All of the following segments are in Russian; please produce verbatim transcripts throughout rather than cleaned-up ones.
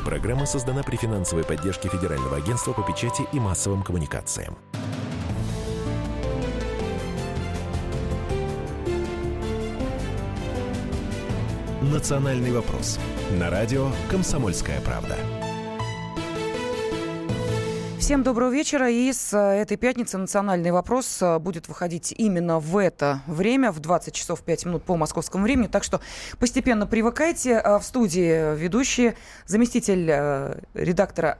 Программа создана при финансовой поддержке Федерального агентства по печати и массовым коммуникациям. «Национальный вопрос» на радио «Комсомольская правда». Всем доброго вечера. И с этой пятницы «Национальный вопрос» будет выходить именно в это время, в двадцать часов пять минут по московскому времени. Так что постепенно привыкайте. В студии ведущие, заместитель редактора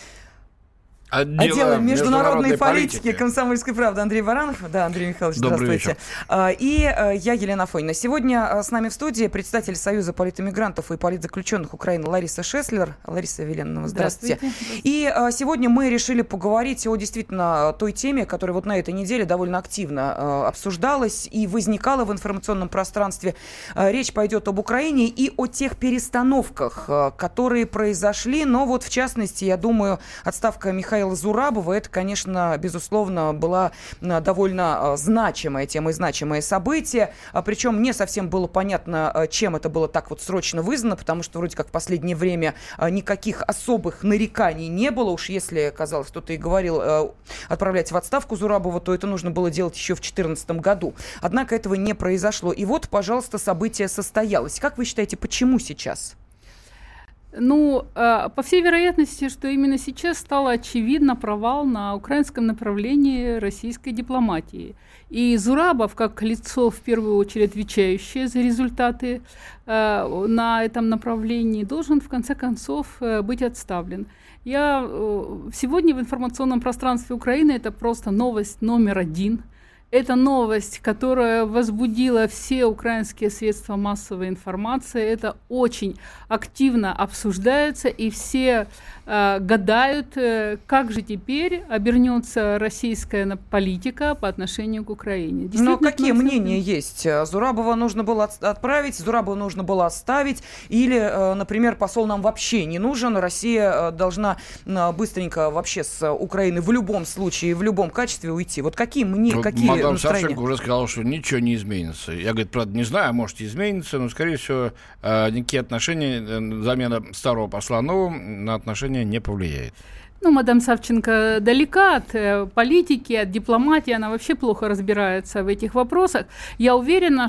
Отдела, Отдела международной, международной политики, политики «Комсомольской правды» Андрей Баранов. Да, Андрей Михайлович, добрый здравствуйте. Вечер. И я, Елена Афонина. Сегодня с нами в студии председатель Союза политэмигрантов и политзаключенных Украины Лариса Шеслер. Лариса Виленовна, здравствуйте. здравствуйте. И сегодня мы решили поговорить о действительно той теме, которая вот на этой неделе довольно активно обсуждалась и возникала в информационном пространстве. Речь пойдет об Украине и о тех перестановках, которые произошли. Но вот в частности, я думаю, отставка Михаила Зурабова, это, конечно, безусловно, была довольно значимая тема и значимое событие. Причем не совсем было понятно, чем это было так вот срочно вызвано, потому что вроде как в последнее время никаких особых нареканий не было. Уж если, казалось, кто-то и говорил отправлять в отставку Зурабова, то это нужно было делать еще в две тысячи четырнадцатом году. Однако этого не произошло. И вот, пожалуйста, событие состоялось. Как вы считаете, почему сейчас? Ну, по всей вероятности, что именно сейчас стало очевидно провал на украинском направлении российской дипломатии. И Зурабов, как лицо, в первую очередь, отвечающее за результаты на этом направлении, должен, в конце концов, быть отставлен. Я сегодня в информационном пространстве Украины это просто новость номер один. Это новость, которая возбудила все украинские средства массовой информации. Это очень активно обсуждается, и все э, гадают, э, как же теперь обернется российская политика по отношению к Украине. Но какие мнения есть? Зурабова нужно было от- отправить, Зурабова нужно было оставить, или, э, например, посол нам вообще не нужен, Россия э, должна э, быстренько вообще с Украины в любом случае, в любом качестве уйти. Вот какие мнения, вот какие Мадам Савченко уже сказала, что ничего не изменится. Я, говорит, правда, не знаю, может, изменится, но, скорее всего, никакие отношения, замена старого посла новым на отношения не повлияет. Ну, мадам Савченко далека от политики, от дипломатии, она вообще плохо разбирается в этих вопросах. Я уверена,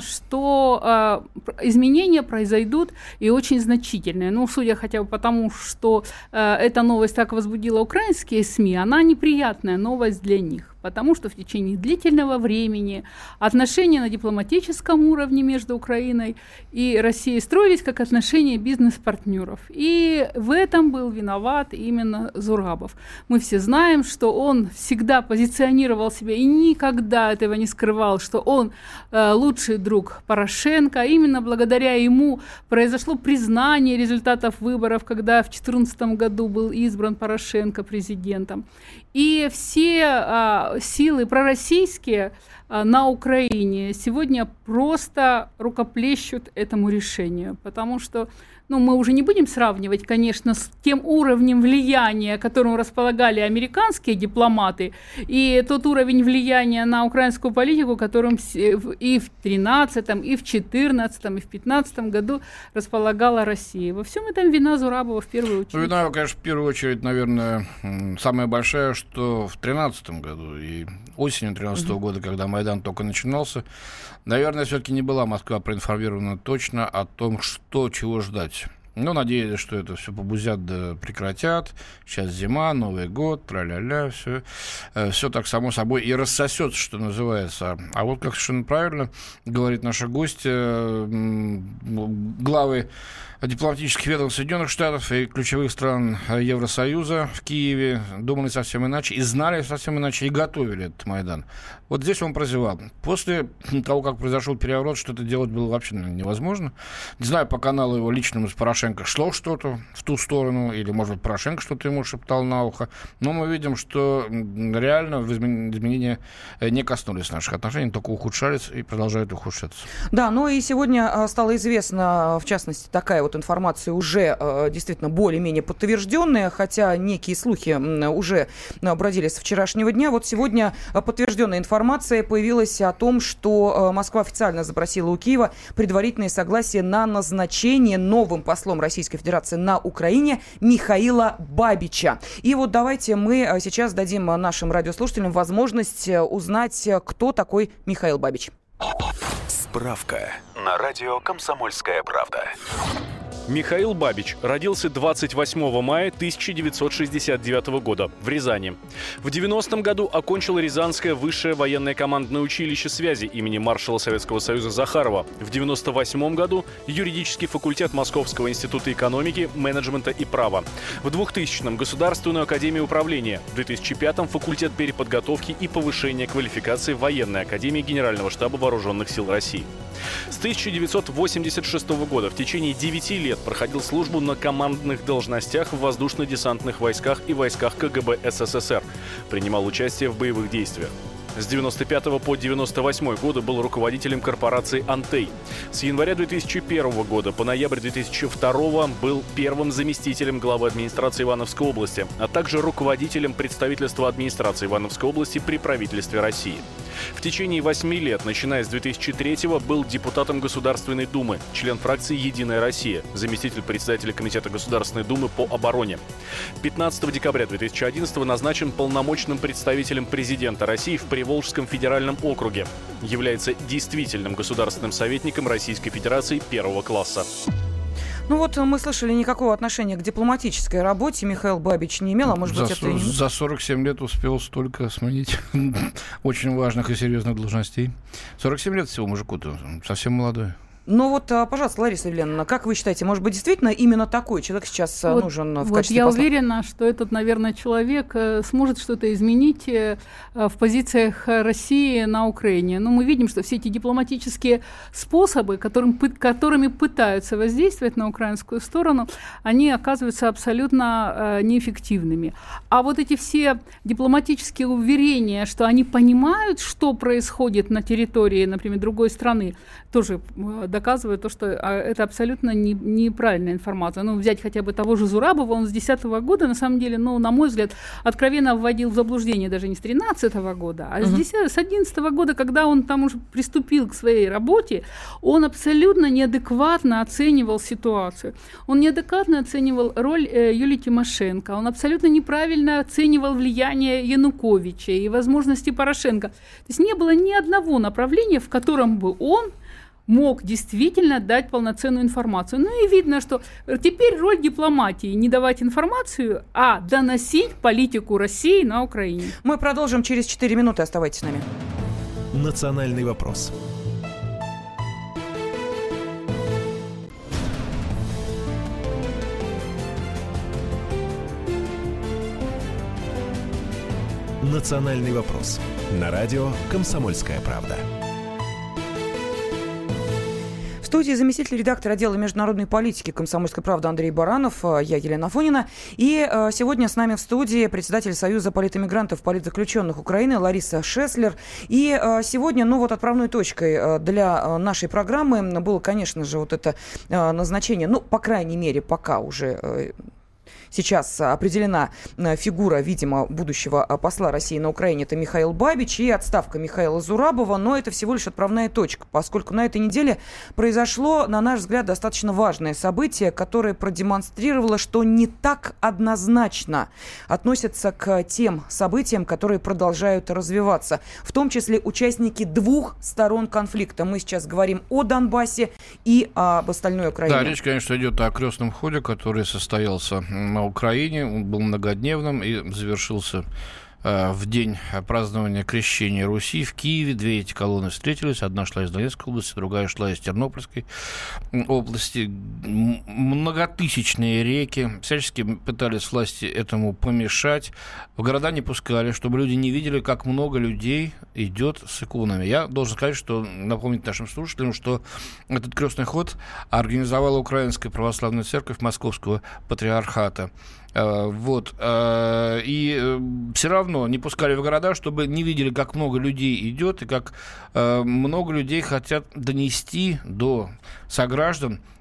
что э, изменения произойдут и очень значительные. Ну, судя хотя бы потому, что э, эта новость так возбудила украинские СМИ, она неприятная новость для них. Потому что в течение длительного времени отношения на дипломатическом уровне между Украиной и Россией строились как отношения бизнес-партнеров. И в этом был виноват именно Зурабов. Мы все знаем, что он всегда позиционировал себя и никогда этого не скрывал, что он э, лучший друг Порошенко. Именно благодаря ему произошло признание результатов выборов, когда в две тысячи четырнадцатом году был избран Порошенко президентом. И все а, силы пророссийские а, на Украине сегодня просто рукоплещут этому решению, потому что ну, мы уже не будем сравнивать, конечно, с тем уровнем влияния, которым располагали американские дипломаты, и тот уровень влияния на украинскую политику, которым и в тринадцатом, и в четырнадцатом, и в пятнадцатом году располагала Россия. Во всем этом вина Зурабова в первую очередь. Ну, вина, конечно, в первую очередь, наверное, самая большая, что в тринадцатом году и осенью тринадцатого года, когда Майдан только начинался, наверное, все-таки не была Москва проинформирована точно о том, что, чего ждать. Ну, надеялись, что это все побузят да прекратят. Сейчас зима, Новый год, тра-ля-ля, все, все так само собой и рассосется, что называется. А вот, как совершенно правильно говорит наша гостья, главы дипломатических ведомств Соединенных Штатов и ключевых стран Евросоюза в Киеве думали совсем иначе, и знали совсем иначе, и готовили этот Майдан. Вот здесь он прозевал. После того, как произошел переворот, что-то делать было вообще невозможно. Не знаю, по каналу его личному с Порошенко шло что-то в ту сторону, или, может быть, Порошенко что-то ему шептал на ухо. Но мы видим, что реально изменения не коснулись наших отношений, только ухудшались и продолжают ухудшаться. Да, ну и сегодня стало известно, в частности, такая вот информация уже действительно более-менее подтвержденная, хотя некие слухи уже бродили с вчерашнего дня. Вот сегодня подтвержденная информация появилась о том, что Москва официально запросила у Киева предварительное согласие на назначение новым послом послом Российской Федерации на Украине Михаила Бабича. И вот давайте мы сейчас дадим нашим радиослушателям возможность узнать, кто такой Михаил Бабич. Справка на радио «Комсомольская правда». Михаил Бабич родился двадцать восьмого мая тысяча девятьсот шестьдесят девятого года в Рязани. В девяностом году окончил Рязанское высшее военное командное училище связи имени маршала Советского Союза Захарова. В девяносто восьмом году юридический факультет Московского института экономики, менеджмента и права. В двухтысячном Государственную академию управления. В две тысячи пятом факультет переподготовки и повышения квалификации Военной академии Генерального штаба Вооруженных сил России. С тысяча девятьсот восемьдесят шестого года в течение девяти лет проходил службу на командных должностях в воздушно-десантных войсках и войсках ка гэ бэ эс эс эс эр. Принимал участие в боевых действиях. С девяносто пятого по девяносто восьмой годы был руководителем корпорации «Антей». С января две тысячи первого года по ноябрь две тысячи второго был первым заместителем главы администрации Ивановской области, а также руководителем представительства администрации Ивановской области при правительстве России. В течение восьми лет, начиная с две тысячи третьего, был депутатом Государственной Думы, член фракции «Единая Россия», заместитель председателя Комитета Государственной Думы по обороне. пятнадцатого декабря две тысячи одиннадцатого назначен полномочным представителем президента России в Приволжском федеральном округе. Является действительным государственным советником Российской Федерации первого класса. Ну вот мы слышали, никакого отношения к дипломатической работе Михаил Бабич не имел, а может быть, за, это и не... За сорок семь лет успел столько сменить очень важных и серьезных должностей. сорок семь лет всего мужику-то, совсем молодой. Ну вот, пожалуйста, Лариса Евгеньевна, как вы считаете, может быть, действительно именно такой человек сейчас вот, нужен в вот качестве я посла? уверена, что этот, наверное, человек сможет что-то изменить в позициях России на Украине. Но мы видим, что все эти дипломатические способы, которым, которыми пытаются воздействовать на украинскую сторону, они оказываются абсолютно неэффективными. А вот эти все дипломатические уверения, что они понимают, что происходит на территории, например, другой страны, тоже доказывает то, что это абсолютно не, неправильная информация. Ну, взять хотя бы того же Зурабова, он с две тысячи десятого года, на самом деле, ну, на мой взгляд, откровенно вводил в заблуждение даже не с две тысячи тринадцатого года, а uh-huh. с две тысячи одиннадцатого года, когда он там уже приступил к своей работе, он абсолютно неадекватно оценивал ситуацию. Он неадекватно оценивал роль э, Юлии Тимошенко, он абсолютно неправильно оценивал влияние Януковича и возможности Порошенко. То есть не было ни одного направления, в котором бы он мог действительно дать полноценную информацию. Ну и видно, что теперь роль дипломатии не давать информацию, а доносить политику России на Украине. Мы продолжим через четыре минуты. Оставайтесь с нами. Национальный вопрос. Национальный вопрос. На радио «Комсомольская правда». В студии заместитель редактора отдела международной политики «Комсомольской правды» Андрей Баранов, я Елена Афонина. И сегодня с нами в студии председатель Союза политэмигрантов, политзаключенных Украины Лариса Шеслер. И сегодня, ну вот отправной точкой для нашей программы было, конечно же, вот это назначение, ну, по крайней мере, пока уже... Сейчас определена фигура, видимо, будущего посла России на Украине. Это Михаил Бабич и отставка Михаила Зурабова. Но это всего лишь отправная точка, поскольку на этой неделе произошло, на наш взгляд, достаточно важное событие, которое продемонстрировало, что не так однозначно относятся к тем событиям, которые продолжают развиваться. В том числе участники двух сторон конфликта. Мы сейчас говорим о Донбассе и об остальной Украине. Да, речь, конечно, идет о крестном ходе, который состоялся на Украине. Он был многодневным и завершился э, в день празднования крещения Руси в Киеве. Две эти колонны встретились. Одна шла из Донецкой области, другая шла из Тернопольской области. Многотысячные реки. Всячески пытались власти этому помешать. В города не пускали, чтобы люди не видели, как много людей идет с иконами. Я должен сказать, что напомнить нашим слушателям, что этот крестный ход организовала Украинская православная церковь Московского патриархата. Вот. И все равно не пускали в города, чтобы не видели, как много людей идет и как много людей хотят донести до сограждан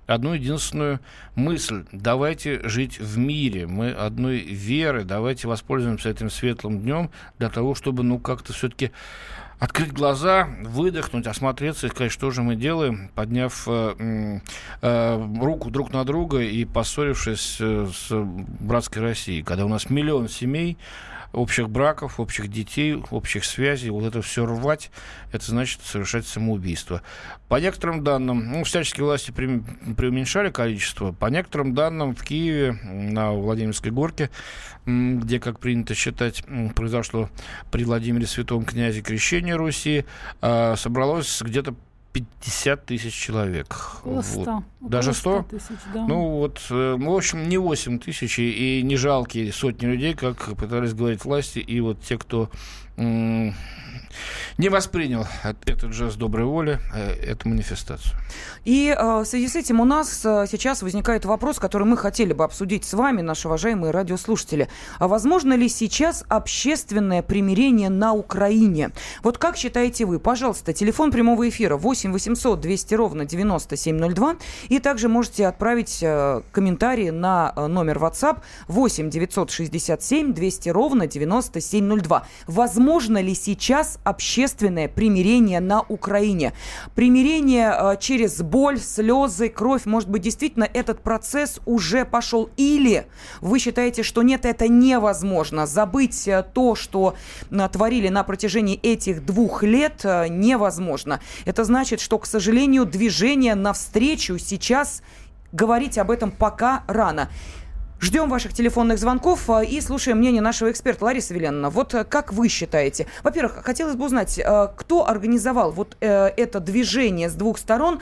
одну единственную мысль. Давайте жить в мире. Мы одной веры. Давайте воспользуемся этим светлым днем для того, чтобы, ну, как-то все-таки открыть глаза, выдохнуть, осмотреться и сказать, что же мы делаем, подняв э, э, руку друг на друга и поссорившись э, с братской Россией, когда у нас миллион семей, общих браков, общих детей, общих связей, вот это все рвать, это значит совершать самоубийство. По некоторым данным, ну, всяческие власти пре- преуменьшали количество, по некоторым данным в Киеве на Владимирской горке, где, как принято считать, произошло при Владимире Святом князе крещение Руси, собралось где-то пятьдесят тысяч человек. Около ста. Вот. Даже сто? Тысяч, да. Ну, вот, ну, в общем, не восемь тысяч и, и не жалкие сотни людей, как пытались говорить власти, и вот те, кто м- не воспринял этот жест доброй воли, эту манифестацию. И э, в связи с этим у нас э, сейчас возникает вопрос, который мы хотели бы обсудить с вами, наши уважаемые радиослушатели. А возможно ли сейчас общественное примирение на Украине? Вот как считаете вы? Пожалуйста, телефон прямого эфира восемь восемьсот двести ровно девяносто семь ноль два. И также можете отправить э, комментарии на э, номер WhatsApp восемь девятьсот шестьдесят семь двести ровно девяносто семь ноль два. Возможно ли сейчас общественное примирение на Украине? Примирение э, через боль, слезы, кровь. Может быть, действительно этот процесс уже пошел. Или вы считаете, что нет, это невозможно. Забыть э, то, что э, творили на протяжении этих двух лет, э, невозможно. Это значит, что, к сожалению, движение навстречу сейчас говорить об этом пока рано. Ждем ваших телефонных звонков и слушаем мнение нашего эксперта Ларисы Виленовна. Вот как вы считаете? Во-первых, хотелось бы узнать, кто организовал вот это движение с двух сторон,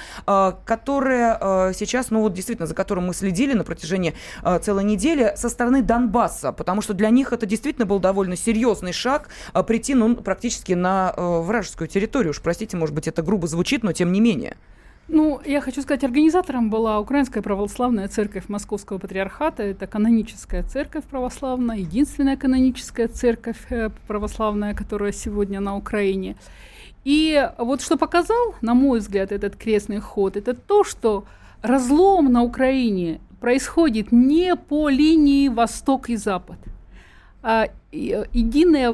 которое сейчас, ну вот действительно, за которым мы следили на протяжении целой недели, со стороны Донбасса, потому что для них это действительно был довольно серьезный шаг прийти, ну, практически на вражескую территорию. Уж простите, может быть, это грубо звучит, но тем не менее. Ну, я хочу сказать, организатором была Украинская православная церковь Московского патриархата. Это каноническая церковь православная, единственная каноническая церковь православная, которая сегодня на Украине. И вот что показал, на мой взгляд, этот крестный ход, это то, что разлом на Украине происходит не по линии Восток и Запад. А единые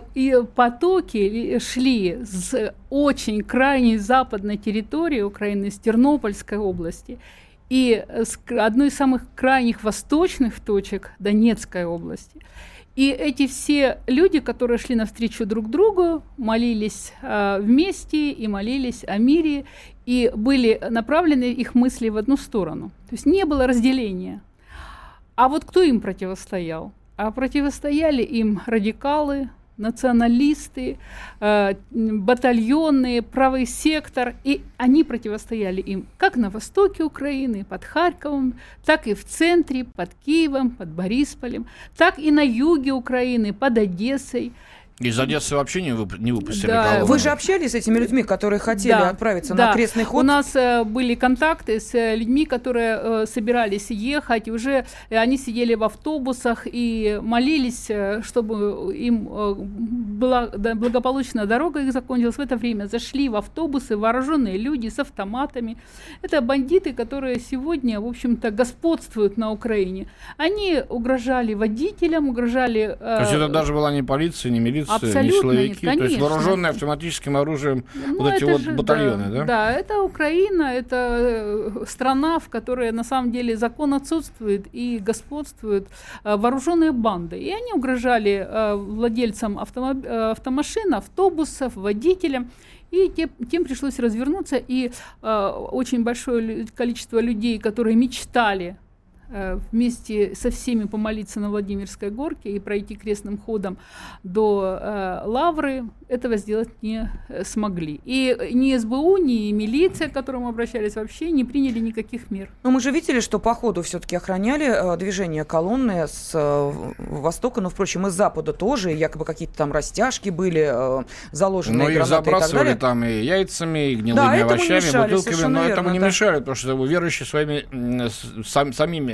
потоки шли с очень крайней западной территории Украины, с Тернопольской области, и с одной из самых крайних восточных точек Донецкой области. И эти все люди, которые шли навстречу друг другу, молились э, вместе и молились о мире, и были направлены их мысли в одну сторону. То есть не было разделения. А вот кто им противостоял? А противостояли им радикалы, националисты, э, батальоны, правый сектор. И они противостояли им как на востоке Украины, под Харьковом, так и в центре, под Киевом, под Борисполем, так и на юге Украины, под Одессой. Из Одессы вообще не, вып- не выпустили Да. колонны. Вы же общались с этими людьми, которые хотели Да, отправиться да. на крестный ход? У нас э, были контакты с э, людьми, которые э, собирались ехать, и уже э, они сидели в автобусах и молились, э, чтобы им э, была да, благополучная дорога их закончилась. В это время зашли в автобусы вооруженные люди с автоматами. Это бандиты, которые сегодня, в общем-то, господствуют на Украине. Они угрожали водителям, угрожали... Э, То есть это даже была не полиция, не милиция, Абсолютно не силовики, нет, то есть вооруженные автоматическим оружием, ну, вот эти вот же, батальоны, да, да? Да, это Украина, это страна, в которой на самом деле закон отсутствует и господствуют э, вооруженные банды. И они угрожали э, владельцам автомоб... автомашин, автобусов, водителям. И тем, тем пришлось развернуться, и э, очень большое количество людей, которые мечтали вместе со всеми помолиться на Владимирской горке и пройти крестным ходом до э, Лавры, этого сделать не смогли. И ни СБУ, ни милиция, к которым обращались, вообще не приняли никаких мер. Но мы же видели, что по ходу все-таки охраняли э, движение колонны с э, востока, но, впрочем, и с запада тоже, и якобы какие-то там растяжки были, э, заложенные ну, гранаты и так далее. Ну, их забрасывали там и яйцами, и гнилыми да, овощами, мешали, бутылками, но верно, этому не да. мешали, потому что верующие своими сам, самими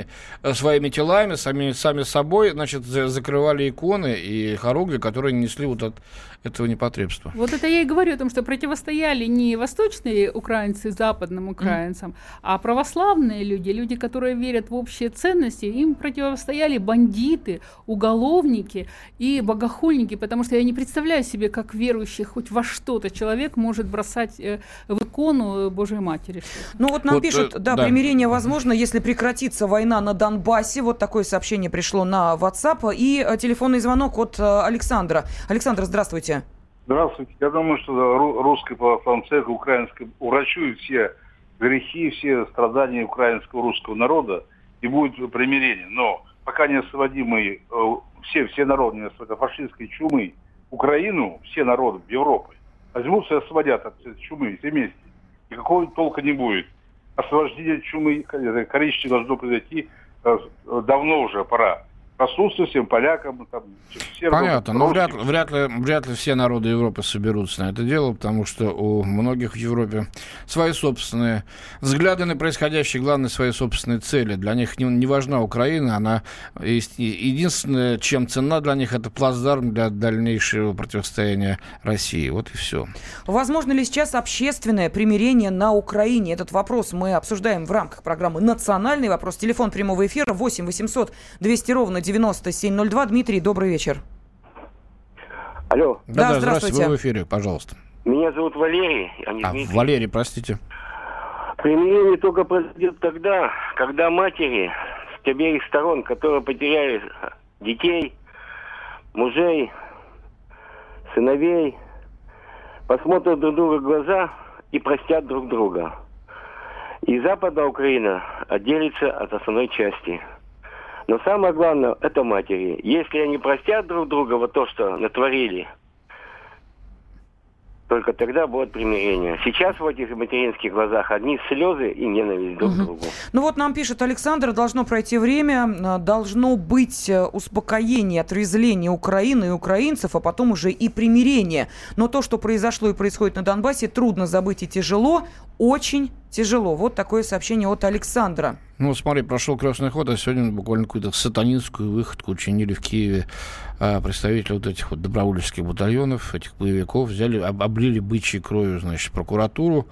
сами своими телами, сами, сами собой, значит, закрывали иконы и хоругви, которые несли вот от этого непотребства. Вот это я и говорю о том, что противостояли не восточные украинцы западным украинцам, mm. а православные люди, люди, которые верят в общие ценности, им противостояли бандиты, уголовники и богохульники, потому что я не представляю себе, как верующий хоть во что-то человек может бросать э, в икону Божьей Матери. Ну вот нам вот, пишут, э, да, да, примирение возможно, если прекратится война на Донбассе. Вот такое сообщение пришло на WhatsApp. И э, телефонный звонок от э, Александра. Александр, здравствуйте. Здравствуйте. Я думаю, что русская православная церковь украинская урачует все грехи, все страдания украинского русского народа, и будет примирение. Но пока не освободимые все, все народы не освободят фашистской чумы Украину, все народы Европы возьмутся и освободят от чумы все вместе. Никакого толка не будет. Освобождение чумы, количество должно произойти давно уже, пора. Проснуться всем полякам. Там, все Понятно, но вряд, вряд, ли, вряд ли все народы Европы соберутся на это дело, потому что у многих в Европе свои собственные взгляды на происходящее, главное, свои собственные цели. Для них не, не важна Украина, она единственное, чем ценна для них, это плацдарм для дальнейшего противостояния России. Вот и все. Возможно ли сейчас общественное примирение на Украине? Этот вопрос мы обсуждаем в рамках программы «Национальный вопрос». Телефон прямого эфира восемь восемьсот двести ровно девяносто семь ноль два. Дмитрий, добрый вечер. Алло. Да, да, здравствуйте. Здравствуйте, вы в эфире, пожалуйста. Меня зовут Валерий, а не а, Дмитрий. Валерий, простите. Примирение только произойдет тогда, когда матери с обеих сторон, которые потеряли детей, мужей, сыновей, посмотрят друг друга в глаза и простят друг друга. И Западная Украина отделится от основной части. Но самое главное, это матери. Если они простят друг друга вот то, что натворили, только тогда будет примирение. Сейчас в этих материнских глазах одни слезы и ненависть друг к другу. Ну вот нам пишет Александр, должно пройти время, должно быть успокоение, отрезвление Украины и украинцев, а потом уже и примирение. Но то, что произошло и происходит на Донбассе, трудно забыть и тяжело, очень тяжело. Вот такое сообщение от Александра. Ну, смотри, прошел крестный ход, а сегодня буквально какую-то сатанинскую выходку учинили в Киеве а, представители вот этих вот добровольческих батальонов, этих боевиков, взяли, об, облили бычьей кровью, значит, прокуратуру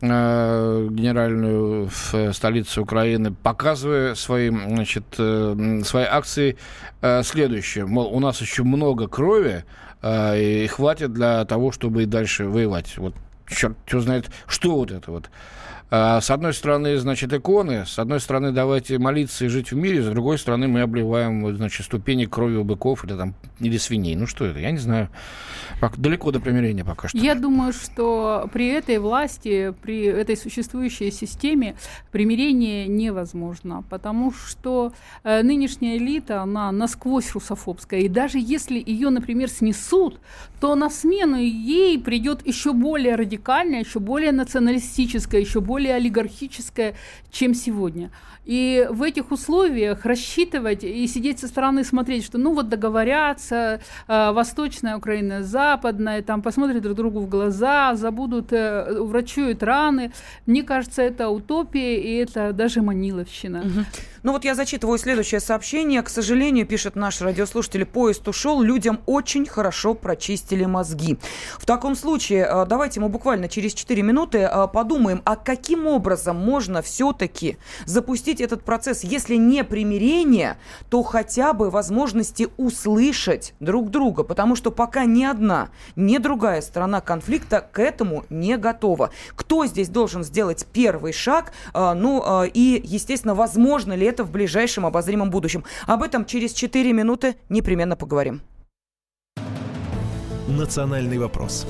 а, генеральную в столице Украины, показывая свои, значит, а, свои акции а, следующее. Мол, у нас еще много крови, а, и хватит для того, чтобы и дальше воевать. Вот черт что знает, что вот это вот. С одной стороны, значит, иконы, с одной стороны, давайте молиться и жить в мире, с другой стороны, мы обливаем, значит, ступени кровью быков или, там, или свиней. Ну, что это? Я не знаю. Далеко до примирения пока что. Я думаю, что при этой власти, при этой существующей системе примирение невозможно, потому что э, нынешняя элита, она насквозь русофобская, и даже если ее, например, снесут, то на смену ей придет еще более радикальная, еще более националистическая, еще более более олигархическая, чем сегодня. И в этих условиях рассчитывать и сидеть со стороны смотреть, что ну вот договорятся, э, восточная Украина, западная, там посмотрят друг другу в глаза, забудут, э, врачуют раны. Мне кажется, это утопия, и это даже маниловщина. Угу. Ну вот я зачитываю следующее сообщение. К сожалению, пишет наш радиослушатель, поезд ушел, людям очень хорошо прочистили мозги. В таком случае, давайте мы буквально через четыре минуты подумаем, а каким образом можно все-таки запустить этот процесс, если не примирение, то хотя бы возможности услышать друг друга, потому что пока ни одна, ни другая сторона конфликта к этому не готова. Кто здесь должен сделать первый шаг? Ну и, естественно, возможно ли это в ближайшем обозримом будущем. Об этом через четыре минуты непременно поговорим. Национальный вопрос.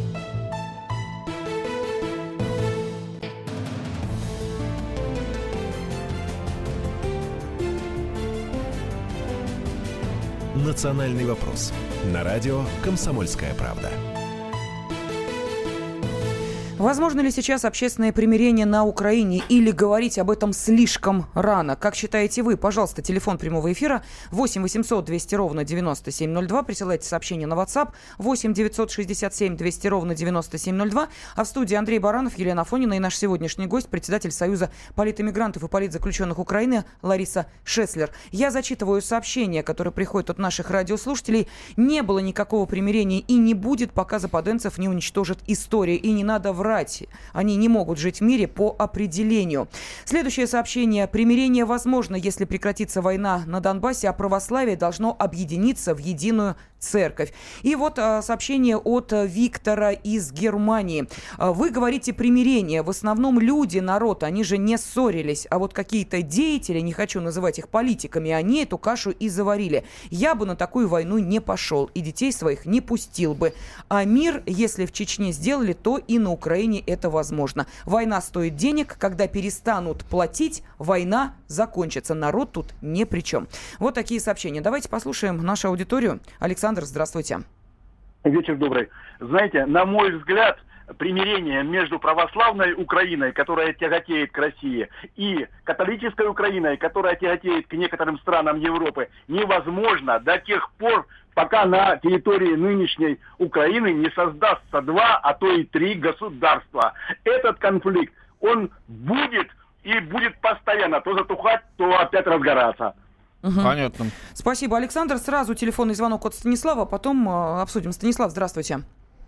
Национальный вопрос. На радио «Комсомольская правда». Возможно ли сейчас общественное примирение на Украине или говорить об этом слишком рано? Как считаете вы? Пожалуйста, телефон прямого эфира восемь восемьсот двести ровно девяносто семь ноль два. Присылайте сообщение на WhatsApp восемь девятьсот шестьдесят семь двести ровно девяносто семь ноль два. А в студии Андрей Баранов, Елена Афонина и наш сегодняшний гость, председатель Союза политэмигрантов и политзаключенных Украины Лариса Шеслер. Я зачитываю сообщения, которые приходят от наших радиослушателей. Не было никакого примирения и не будет, пока западенцев не уничтожит история. И не надо врать. Они не могут жить в мире по определению. Следующее сообщение. Примирение возможно, если прекратится война на Донбассе, а православие должно объединиться в единую церковь. И вот а, сообщение от Виктора из Германии. А, вы говорите примирение. В основном люди, народ, они же не ссорились. А вот какие-то деятели, не хочу называть их политиками, они эту кашу и заварили. Я бы на такую войну не пошел и детей своих не пустил бы. А мир, если в Чечне сделали, то и на Украине это возможно. Война стоит денег. Когда перестанут платить, война закончится. Народ тут ни при чем. Вот такие сообщения. Давайте послушаем нашу аудиторию. Александр, здравствуйте. Вечер добрый. Знаете, на мой взгляд, примирение между православной Украиной, которая тяготеет к России, и католической Украиной, которая тяготеет к некоторым странам Европы, невозможно до тех пор, пока на территории нынешней Украины не создастся два, а то и три государства. Этот конфликт, он будет и будет постоянно то затухать, то опять разгораться. Угу. Понятно. Спасибо, Александр. Сразу телефонный звонок от Станислава, а потом э, обсудим. Станислав, здравствуйте.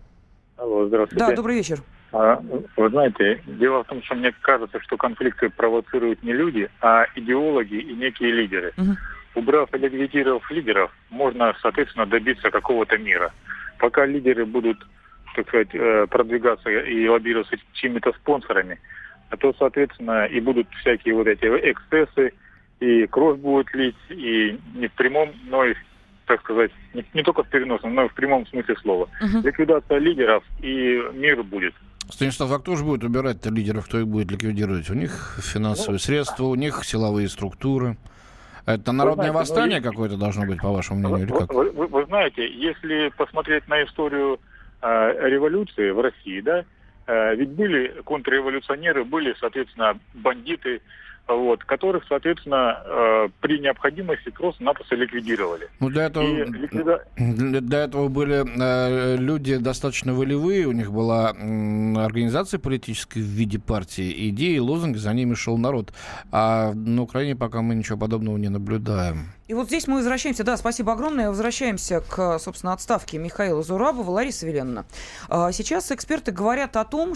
Алло, здравствуйте. Да, добрый вечер. А, вы знаете, дело в том, что мне кажется, что конфликты провоцируют не люди, а идеологи и некие лидеры. Угу. Убрав и ликвидировав лидеров, можно, соответственно, добиться какого-то мира. Пока лидеры будут, так сказать, продвигаться и лоббироваться чьими-то спонсорами, а то, соответственно, и будут всякие вот эти эксцессы, и кровь будет лить, и не в прямом, но и, так сказать, не, не только в переносном, но и в прямом смысле слова. Uh-huh. Ликвидация лидеров, и мир будет. Станислав, а кто же будет убирать-то лидеров, кто их будет ликвидировать? У них финансовые ну, средства, у них силовые структуры. Это народное знаете, восстание ну, какое-то должно быть, по вашему мнению, или как? Вы, вы, вы знаете, если посмотреть на историю э, революции в России, да, э, ведь были контрреволюционеры, были, соответственно, бандиты, вот, которых, соответственно, э, при необходимости просто-напросто ликвидировали. Ну, для этого, ликвида... для, для этого были э, люди достаточно волевые, у них была э, организация политическая в виде партии, идеи, лозунги, за ними шел народ. А на Украине пока мы ничего подобного не наблюдаем. И вот здесь мы возвращаемся, да, спасибо огромное, возвращаемся к, собственно, отставке Михаила Зурабова. Лариса Виленовна, сейчас эксперты говорят о том,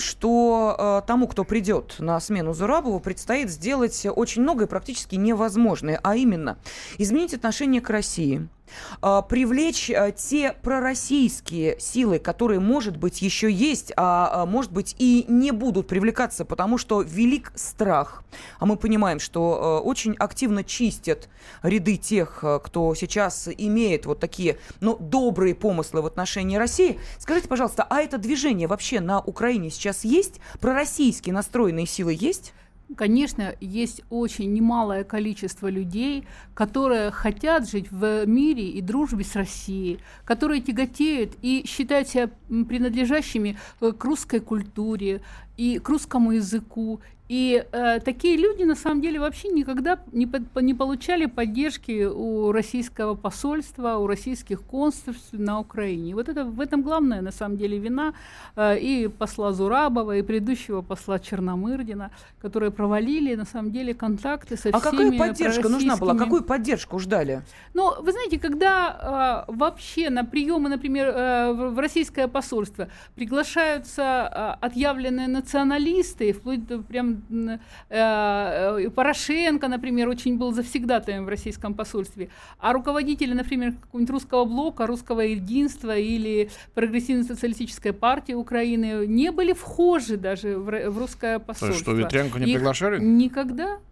что тому, кто придет на смену Зурабову, предстоит сделать очень многое, практически невозможное, а именно изменить отношение к России, привлечь те пророссийские силы, которые, может быть, еще есть, а может быть и не будут привлекаться, потому что велик страх. А мы понимаем, что очень активно чистят ряды тех, кто сейчас имеет вот такие, ну, добрые помыслы в отношении России. Скажите, пожалуйста, а это движение вообще на Украине сейчас есть? Пророссийские настроенные силы есть? Конечно, есть очень немалое количество людей, которые хотят жить в мире и дружбе с Россией, которые тяготеют и считают себя принадлежащими к русской культуре и к русскому языку. И э, такие люди, на самом деле, вообще никогда не, по, не получали поддержки у российского посольства, у российских консульств на Украине. Вот это, в этом главная, на самом деле, вина э, и посла Зурабова, и предыдущего посла Черномырдина, которые провалили, на самом деле, контакты со всеми пророссийскими... А какая поддержка нужна была? Какую поддержку ждали? Ну, вы знаете, когда э, вообще на приемы, например, э, в, в российское посольство приглашаются э, отъявленные националисты, вплоть до прям Порошенко, например, очень был завсегдатаем в российском посольстве, а руководители, например, какого-нибудь русского блока, русского единства или прогрессивно-социалистической партии Украины не были вхожи даже в, в русское посольство. Что, Ветрянку не Их приглашали? Никогда.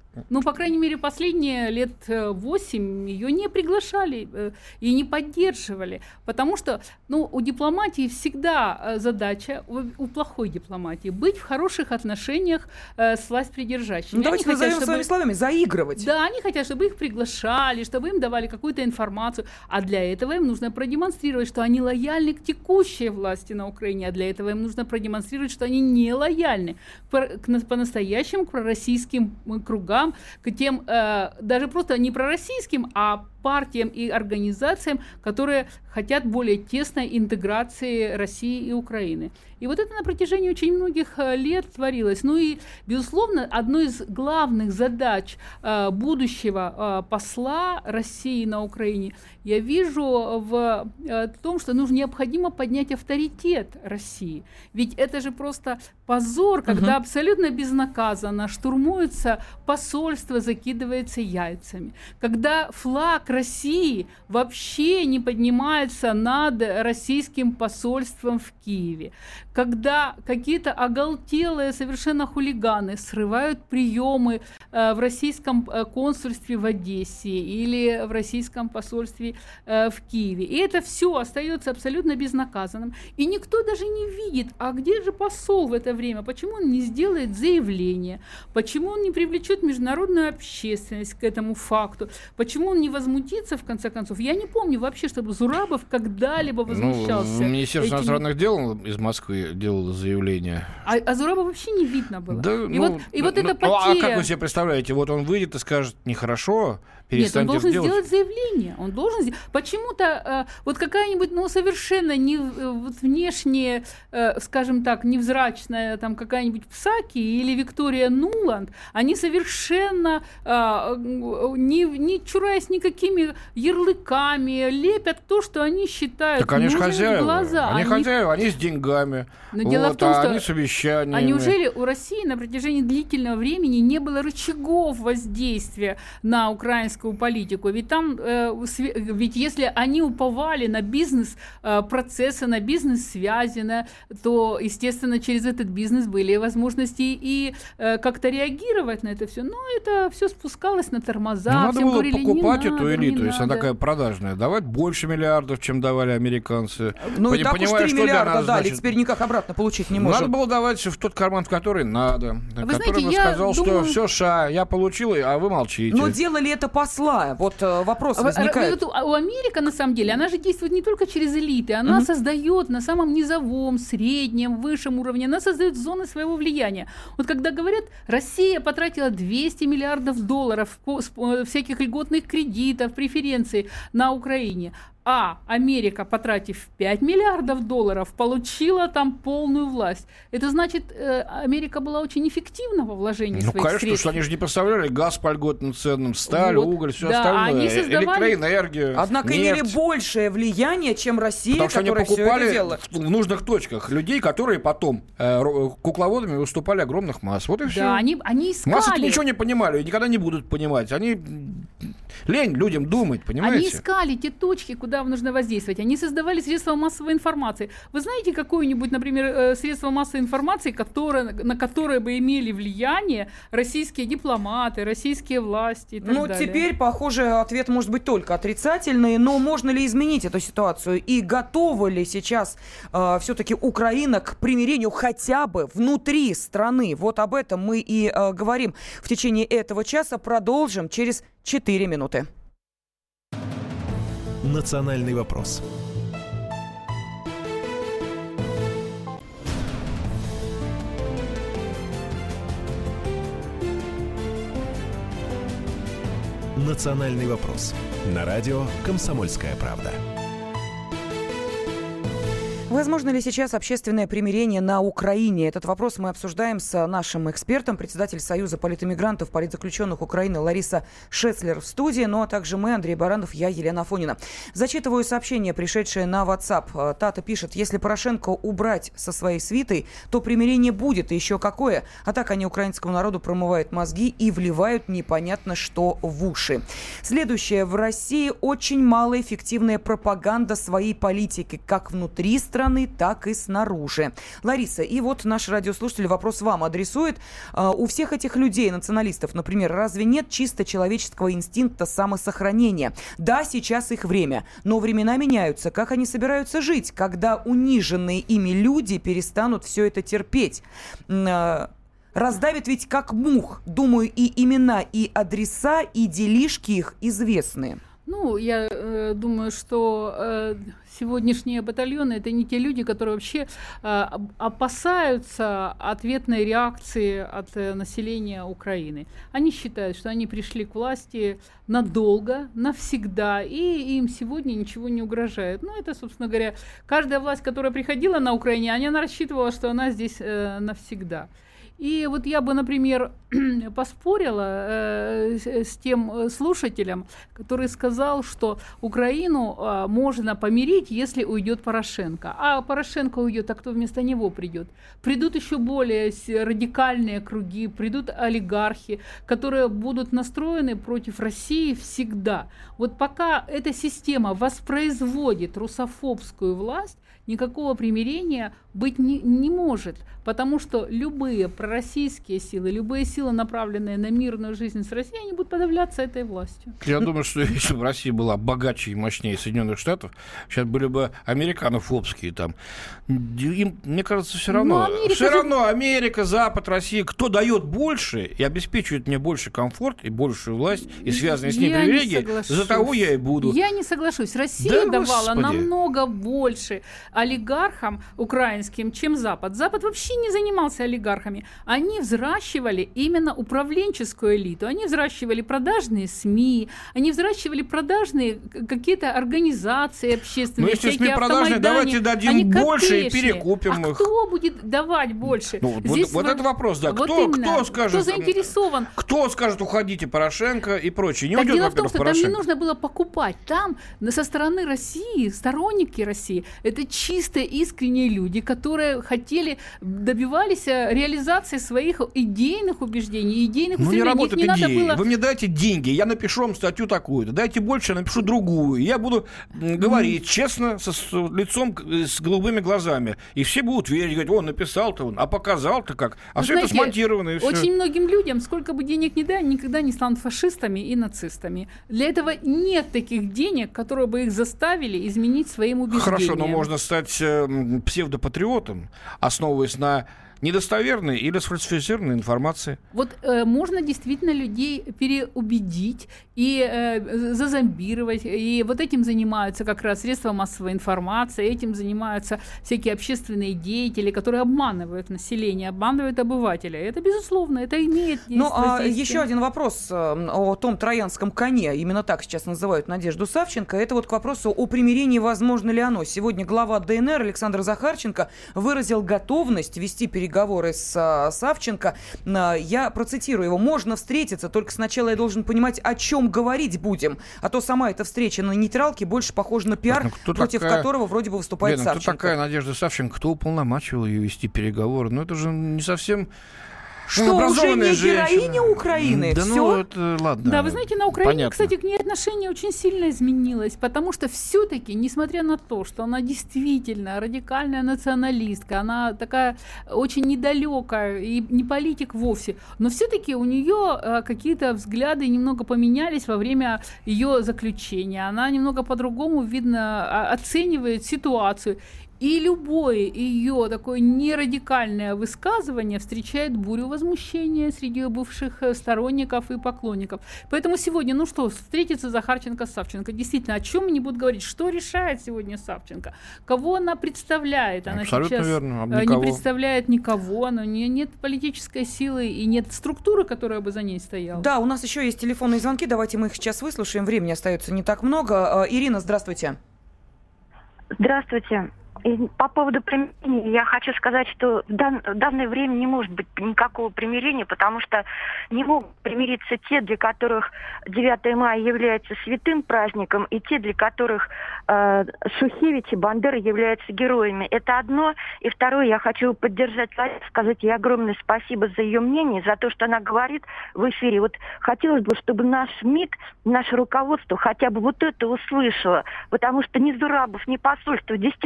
Ну, по крайней мере, последние лет восемь ее не приглашали э, и не поддерживали, потому что, ну, у дипломатии всегда задача, у, у плохой дипломатии, быть в хороших отношениях э, с властьпридержащими. Ну, давайте назовем чтобы... своими словами, заигрывать. Да, они хотят, чтобы их приглашали, чтобы им давали какую-то информацию, а для этого им нужно продемонстрировать, что они лояльны к текущей власти на Украине, а для этого им нужно продемонстрировать, что они не лояльны к, к, по-настоящему к пророссийским кругам, к тем, э, даже просто не пророссийским, а партиям и организациям, которые хотят более тесной интеграции России и Украины. И вот это на протяжении очень многих лет творилось. Ну и, безусловно, одной из главных задач э, будущего э, посла России на Украине я вижу в э, том, что нужно необходимо поднять авторитет России. Ведь это же просто позор, когда угу. абсолютно безнаказанно штурмуется посольство, закидывается яйцами. Когда флаг России вообще не поднимается над российским посольством в Киеве. Когда какие-то оголтелые совершенно хулиганы срывают приемы э, в российском э, консульстве в Одессе или в российском посольстве э, в Киеве. И это все остается абсолютно безнаказанным. И никто даже не видит, а где же посол в это время? Почему он не сделает заявление? Почему он не привлечет международную общественность к этому факту? Почему он не возмутится, в конце концов? Я не помню вообще, чтобы Зурабов когда-либо возмущался. Ну, Министерство этим... иностранных дел из Москвы делало заявление. А, а Зурабова вообще не видно было. Да, и ну, вот, и вот ну, эта ну, потеря... а как вы себе представляете? Вот он выйдет и скажет, нехорошо, Нет, он должен делать. сделать заявление. Он должен... Почему-то э, вот какая-нибудь, ну, совершенно не, вот внешне, э, скажем так, невзрачная там какая-нибудь Псаки или Виктория Нуланд, они совершенно, э, не, не чураясь никакими ярлыками, лепят то, что они считают так они же хозяева. Глаза. Они, они хозяева, они с деньгами. Но вот, дело в том, а что... они с обещаниями. А неужели у России на протяжении длительного времени не было рычагов воздействия на украинскую политику? Ведь там, э, ведь если они уповали на бизнес-процессы, на бизнес-связи, на, то, естественно, через этот бизнес были возможности и э, как-то реагировать на это все. Но это все спускалось на тормоза. Ну, надо Всем было говорили, покупать не эту надо, элиту, не если она надо. такая продажная. Давать больше миллиардов, чем давали американцы. Ну Пони- и так уж понимая, три что для миллиарда нас дали, значит- теперь никак обратно получить не Надо можем. было давать в тот карман, в который надо. Вы который знаете, бы я сказал, думаю- что все, ша, я получил, а вы молчите. Но делали это посла? Вот э, вопрос А, возникает. а, вот у Америки, на самом деле, она же действует не только через элиты, она Мгм. создает на самом низовом, среднем, высшем уровне, она создает зоны своего влияния. Вот когда говорят, Россия потратила двести миллиардов долларов по- с- э, всяких льготных кредитов, преференций на Украине, а Америка, потратив пять миллиардов долларов, получила там полную власть. Это значит, э, Америка была очень эффективна во вложении Ну, своих конечно, средств. что они же не поставляли газ по льготным ценам, сталь, Вот, уголь, все да, остальное, они создавали- электроэнергию, Однако нефть. имели большее влияние, чем Россия, Потому что они которая все это покупали делала. в, в нужных точках людей, которые потом э, ро- кукловодами выступали огромных масс. Вот и все. Да, они, они искали. Массы ничего не понимали и никогда не будут понимать. Они лень людям думать, понимаете? Они искали те точки, куда нужно воздействовать. Они создавали средства массовой информации. Вы знаете какое-нибудь, например, э, средство массовой информации, которое, на которое бы имели влияние российские дипломаты, российские власти и так Ну, далее? теперь, похоже, ответ может быть только отрицательный, но можно ли изменить эту ситуацию? И готова ли сейчас э, все-таки Украина к примирению хотя бы внутри страны? Вот об этом мы и э, говорим в течение этого часа. Продолжим через четыре минуты. «Национальный вопрос». «Национальный вопрос». На радио «Комсомольская правда». Возможно ли сейчас общественное примирение на Украине? Этот вопрос мы обсуждаем с нашим экспертом, председатель Союза политэмигрантов, политзаключенных Украины Лариса Шеслер в студии, ну а также мы, Андрей Баранов, я, Елена Афонина. Зачитываю сообщение, пришедшее на WhatsApp. Тата пишет: если Порошенко убрать со своей свитой, то примирение будет, и еще какое. А так они украинскому народу промывают мозги и вливают непонятно что в уши. Следующее. В России очень малоэффективная пропаганда своей политики, как внутри страны, страны, так и снаружи. Лариса, и вот наш радиослушатель вопрос вам адресует. У всех этих людей, националистов, например, разве нет чисто человеческого инстинкта самосохранения? Да, сейчас их время, но времена меняются. Как они собираются жить, когда униженные ими люди перестанут все это терпеть? Раздавят ведь как мух. Думаю, и имена, и адреса, и делишки их известны. Ну, я э, думаю, что э, сегодняшние батальоны — это не те люди, которые вообще э, опасаются ответной реакции от э, населения Украины. Они считают, что они пришли к власти надолго, навсегда, и им сегодня ничего не угрожает. Ну, это, собственно говоря, каждая власть, которая приходила на Украине, она рассчитывала, что она здесь э, навсегда. И вот я бы, например, поспорила э, с, с тем слушателем, который сказал, что Украину э, можно помирить, если уйдет Порошенко. А Порошенко уйдет, а кто вместо него придет? Придут еще более радикальные круги, придут олигархи, которые будут настроены против России всегда. Вот пока эта система воспроизводит русофобскую власть, никакого примирения быть не, не может, потому что любые пророссийские силы, любые силы, направленные на мирную жизнь с Россией, они будут подавляться этой властью. Я думаю, что если бы Россия была богаче и мощнее Соединенных Штатов, сейчас были бы американофобские там. Им, мне кажется, все равно. Америка все же... равно Америка, Запад, Россия, кто дает больше и обеспечивает мне больше комфорт и большую власть и связанные с ней я привилегии, за того я и буду. Я не соглашусь. Россия да, давала Господи. намного больше олигархам украинским, чем Запад. Запад вообще не занимался олигархами. Они взращивали именно управленческую элиту. Они взращивали продажные СМИ, они взращивали продажные какие-то организации общественные. Ну, если СМИ продажные, давайте дадим больше и перекупим а их. кто будет давать больше? Ну, Здесь вот, вот это вопрос, да. Вот кто, кто скажет? Кто заинтересован? Кто скажет, уходите, Порошенко и прочее? Не так уйдет, дело в том, что Порошенко. там не нужно было покупать. Там со стороны России, сторонники России, это чистые, искренние люди, которые хотели, добивались реализации своих идейных убеждений, идейных ну, устремлений. Не работает не идеи. Надо было... Вы мне дайте деньги, я напишу вам статью такую-то. Дайте больше, я напишу другую. Я буду говорить mm. честно, со, с лицом, с голубыми глазами. И все будут верить, говорить, о, написал-то он, а показал-то как. А Вы все знаете, это смонтировано. И очень все. многим людям, сколько бы денег ни дай, никогда не станут фашистами и нацистами. Для этого нет таких денег, которые бы их заставили изменить своим убеждениям. Хорошо, но можно стать э, псевдопатриотом, основываясь на недостоверной или сфальсифицированной информации. Вот э, можно действительно людей переубедить и э, зазомбировать. И вот этим занимаются как раз средства массовой информации, этим занимаются всякие общественные деятели, которые обманывают население, обманывают обывателя. Это, безусловно, это имеет действие. Ну, а еще один вопрос о том троянском коне, именно так сейчас называют Надежду Савченко. Это вот к вопросу о примирении, возможно ли оно. Сегодня глава ДНР Александр Захарченко выразил готовность вести переговоры переговоры с а, Савченко. А, я процитирую его. «Можно встретиться, только сначала я должен понимать, о чем говорить будем. А то сама эта встреча на нейтралке больше похожа на пиар, так, ну, против такая... которого вроде бы выступает Лена, Савченко». Кто такая Надежда Савченко? Кто уполномачивал ее вести переговоры? Ну, это же не совсем... Что, уже не женщина. Героиня Украины? Да Все? ну, это ладно. Да, вы знаете, на Украине, Понятно. кстати, к ней отношение очень сильно изменилось, потому что все-таки, несмотря на то, что она действительно радикальная националистка, она такая очень недалекая и не политик вовсе, но все-таки у нее а, какие-то взгляды немного поменялись во время ее заключения. Она немного по-другому, видно, оценивает ситуацию. И любое ее такое нерадикальное высказывание встречает бурю возмущения среди бывших сторонников и поклонников. Поэтому сегодня, ну что, встретится Захарченко с Савченко. Действительно, о чем они будут говорить? Что решает сегодня Савченко? Кого она представляет? Она абсолютно сейчас верно. не представляет никого, но нет политической силы и нет структуры, которая бы за ней стояла. Да, у нас еще есть телефонные звонки. Давайте мы их сейчас выслушаем. Времени остается не так много. Ирина, здравствуйте. Здравствуйте. И по поводу примирения я хочу сказать, что в, дан, в данное время не может быть никакого примирения, потому что не могут примириться те, для которых девятое мая является святым праздником, и те, для которых э, Шухевич и Бандера являются героями. Это одно. И второе, я хочу поддержать Ларису, сказать ей огромное спасибо за ее мнение, за то, что она говорит в эфире. Вот хотелось бы, чтобы наш МИД, наше руководство хотя бы вот это услышало, потому что ни Зурабов, ни посольство действительно не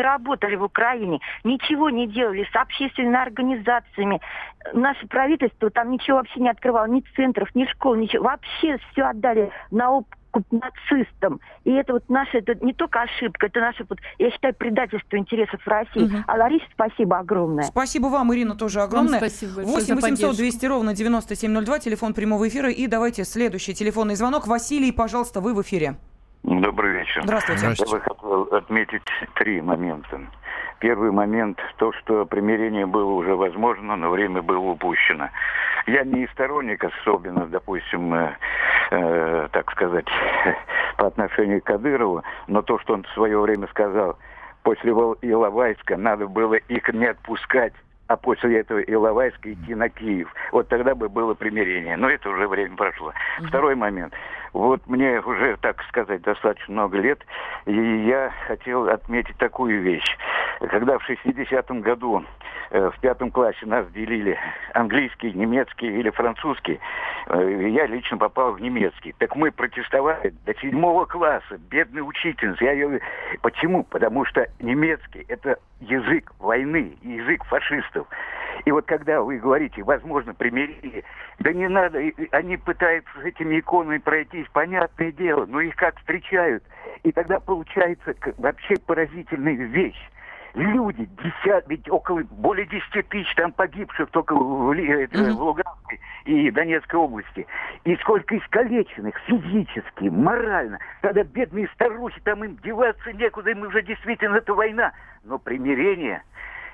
не работали в Украине, ничего не делали с общественными организациями. Наше правительство там ничего вообще не открывало, ни центров, ни школ, ничего. Вообще все отдали на опыт нацистам. И это вот наша, это не только ошибка, это наше, вот, я считаю, предательство интересов России. Угу. А Ларисе спасибо огромное. Спасибо вам, Ирина, тоже огромное. Вам спасибо восемь восемьсот двести ровно девяносто семь ноль два, телефон прямого эфира. И давайте следующий телефонный звонок. Василий, пожалуйста, вы в эфире. Добрый вечер. Здравствуйте. Я бы хотел отметить три момента. Первый момент, то, что примирение было уже возможно, но время было упущено. Я не сторонник, особенно, допустим, э, э, так сказать, по отношению к Кадырову, но то, что он в свое время сказал, после Иловайска надо было их не отпускать, а после этого Иловайска идти на Киев. Вот тогда бы было примирение. Но это уже время прошло. Mm-hmm. Второй момент. Вот мне уже, так сказать, достаточно много лет, и я хотел отметить такую вещь. Когда в шестидесятом году э, в пятом классе нас делили английский, немецкий или французский, э, я лично попал в немецкий. Так мы протестовали до седьмого класса, бедная учительница. Я ее... Почему? Потому что немецкий – это язык войны, язык фашистов. И вот когда вы говорите, возможно, примирение, да не надо, они пытаются с этими иконами пройтись, понятное дело, но их как встречают. И тогда получается вообще поразительная вещь. Люди, десят, ведь около, более десяти тысяч там погибших только в, mm-hmm. в Луганской и Донецкой области. И сколько искалеченных физически, морально. Тогда бедные старухи, там им деваться некуда, им уже действительно это война. Но примирение...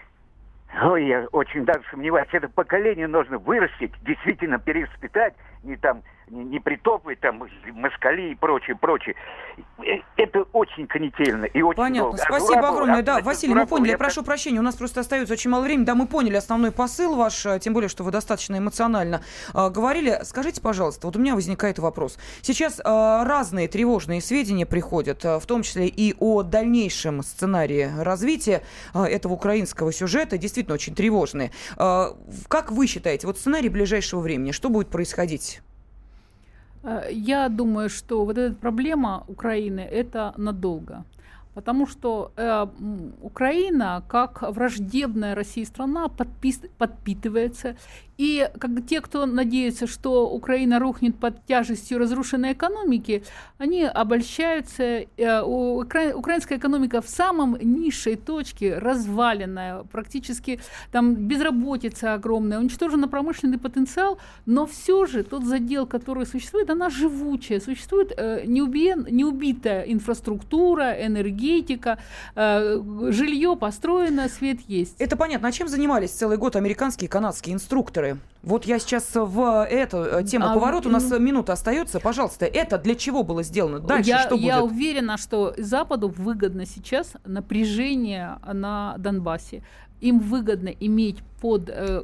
Ой, я очень даже сомневаюсь, это поколение нужно вырастить, действительно перевоспитать, не там, не, не притопывать там москали и прочее, прочее. Это очень конетельно и очень Понятно. долго. Спасибо а огромное. А, да, Василий, мы поняли. Я, я прошу так... прощения, у нас просто остается очень мало времени. Да, мы поняли основной посыл ваш, тем более, что вы достаточно эмоционально э, говорили. Скажите, пожалуйста, вот у меня возникает вопрос. Сейчас э, разные тревожные сведения приходят, э, в том числе и о дальнейшем сценарии развития э, этого украинского сюжета. Действительно, очень тревожные. Э, как вы считаете, вот сценарий ближайшего времени, что будет происходить? Я думаю, что вот эта проблема Украины – это надолго. Потому что э, Украина, как враждебная России страна, подпис, подпитывается. И как те, кто надеется, что Украина рухнет под тяжестью разрушенной экономики, они обольщаются. Э, укра... Украинская экономика в самом низшей точке, разваленная, практически там безработица огромная, уничтожен промышленный потенциал, но все же тот задел, который существует, она живучая. Существует э, неубиен... неубитая инфраструктура, энергетика, э, жилье построено, свет есть. Это понятно. А чем занимались целый год американские и канадские инструкторы? Вот я сейчас в эту тему а, поворот, у нас минута остается. Пожалуйста, это для чего было сделано? Дальше я, что будет? Я уверена, что Западу выгодно сейчас напряжение на Донбассе. Им выгодно иметь под... Э,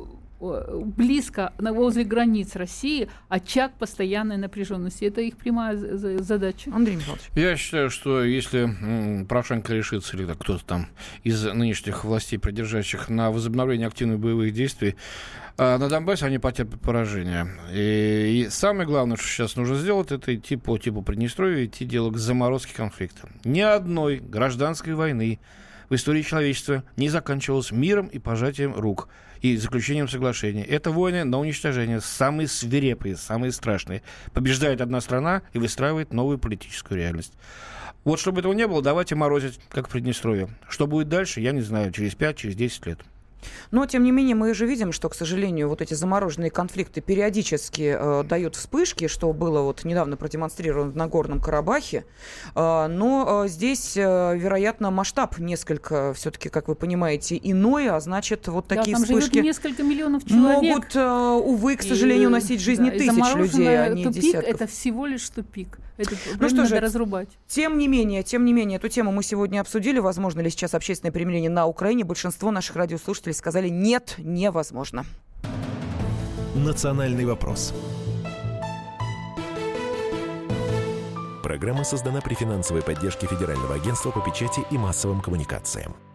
близко, возле границ России, очаг постоянной напряженности. Это их прямая задача. Андрей Михайлович. Я считаю, что если м, Порошенко решится, или так, кто-то там из нынешних властей, придержащих на возобновление активных боевых действий, а на Донбассе они потерпят поражение. И, и самое главное, что сейчас нужно сделать, это идти по типу Приднестровья, идти дело к заморозке конфликта. Ни одной гражданской войны в истории человечества не заканчивалось миром и пожатием рук и заключением соглашения. Это войны на уничтожение, самые свирепые, самые страшные. Побеждает одна страна и выстраивает новую политическую реальность. Вот чтобы этого не было, давайте морозить, как в Приднестровье. Что будет дальше, я не знаю, через пять, через десять лет. Но, тем не менее, мы же видим, что, к сожалению, вот эти замороженные конфликты периодически э, дают вспышки, что было вот недавно продемонстрировано в Нагорном Карабахе. Э, но э, здесь, э, вероятно, масштаб несколько, все-таки, как вы понимаете, иной, а значит, вот такие да, там вспышки живет несколько миллионов человек. Могут, э, увы, к сожалению, и, уносить жизни да, тысяч людей, а не тупик десятков. Это всего лишь тупик. Это ну что надо же, разрубать. Тем не менее, тем не менее, эту тему мы сегодня обсудили. Возможно ли сейчас общественное примирение на Украине? Большинство наших радиослушателей сказали нет, невозможно. Национальный вопрос. Программа создана при финансовой поддержке Федерального агентства по печати и массовым коммуникациям.